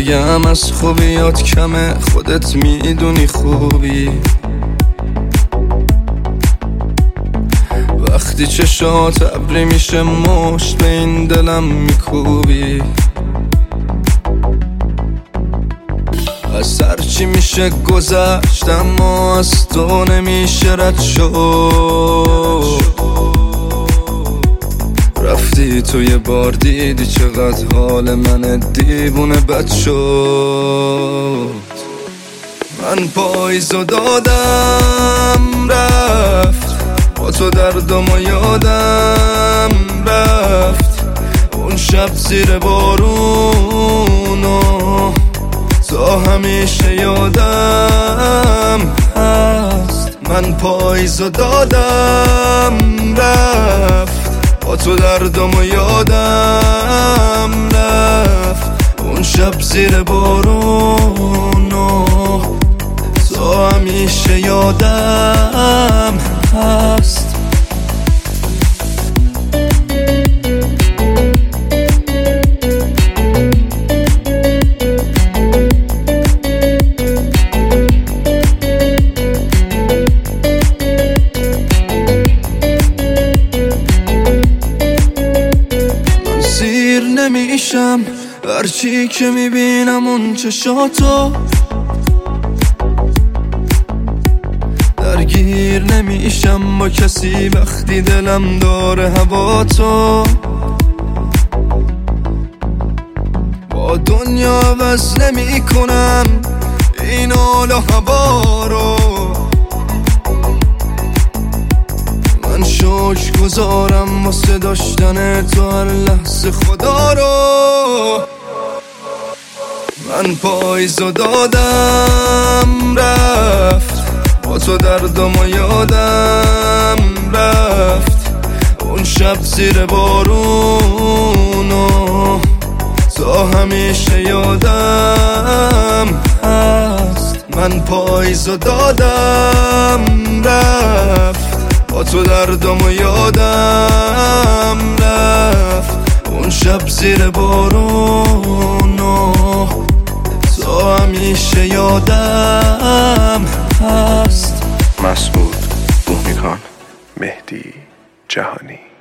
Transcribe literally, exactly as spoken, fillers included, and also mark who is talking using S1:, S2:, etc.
S1: میگم از خوبیات کمه، خودت میدونی خوبی. وقتی چشات ابری میشه مشت به این دلم میکوبی. از هرچی میشه گذشت اما از تو نمیشه رد شد. رفتی تو یه بار دیدی چقدر حال من دیوونه بد شد. من پاییزو دادم رفت، با تو دردم و یادم رفت. اون شب زیر بارونو تا همیشه یادم هست. من پاییزو دادم رفت، با تو دردم و یادم رفت. اون شب زیر بارونو تا همیشه یادم هست. نمیشم هرچی که میبینم اون چشاتو، درگیر نمیشم با کسی وقتی دلم داره هوا تو. با دنیا عوض نمی کنم این حال و هوا رو. من شکر گذارم واسه داشتن تو هر لحظه خدا رو. من پاییزو دادم رفت، با تو دردم و یادم رفت. اون شب زیر بارونو تا همیشه یادم هست. من پاییزو دادم رفت، با تو دردم و یادم رفت. اون شب زیر بارونو تا همیشه یادم هست.
S2: مسعود بومیکان، مهدی جهانی.